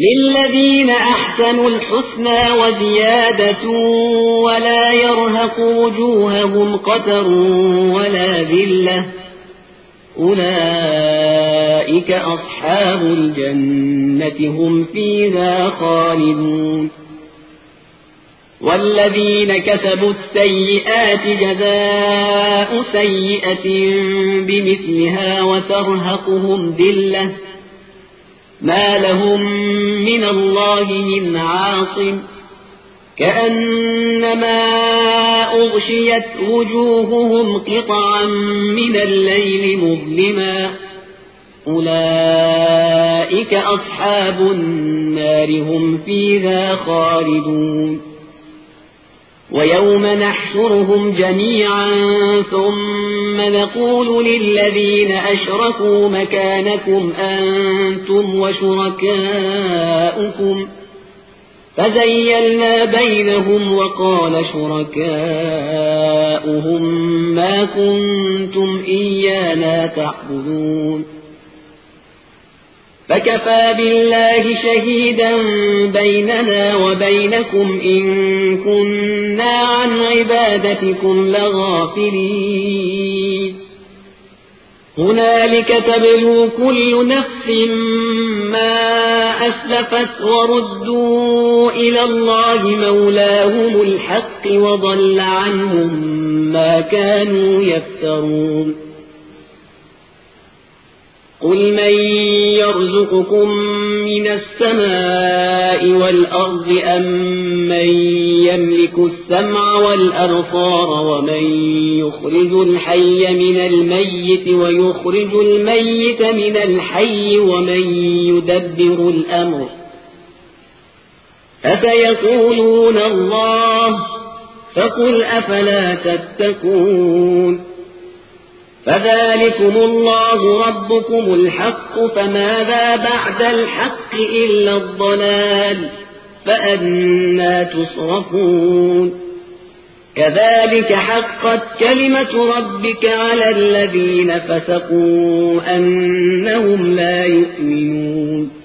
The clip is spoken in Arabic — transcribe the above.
للذين أحسنوا الحسنى وزيادة ولا يرهق وجوههم قتر ولا ذلة أولئك أصحاب الجنة هم فيها خالدون والذين كسبوا السيئات جزاء سيئة بمثلها وترهقهم ذلة ما لهم من الله من عاصم كأنما أغشيت وجوههم قطعا من الليل مظلما أولئك أصحاب النار هم فيها خالدون ويوم نحشرهم جميعا ثم نقول للذين أشركوا مكانكم أنتم وشركاؤكم فزيلنا بينهم وقال شركاؤهم ما كنتم إيانا تعبدون فكفى بالله شهيدا بيننا وبينكم إن كنا عن عبادتكم لغافلين هنالك تبلو كل نفس ما أسلفت وردوا إلى الله مولاهم الحق وضل عنهم ما كانوا يفترون قل من يرزقكم من السماء والأرض أم من يملك السمع والأبصار ومن يخرج الحي من الميت ويخرج الميت من الحي ومن يدبر الأمر فسيقولون الله فقل أفلا تتقون فذلكم الله ربكم الحق فماذا بعد الحق إلا الضلال فأنى تصرفون كذلك حقت كلمة ربك على الذين فسقوا أنهم لا يؤمنون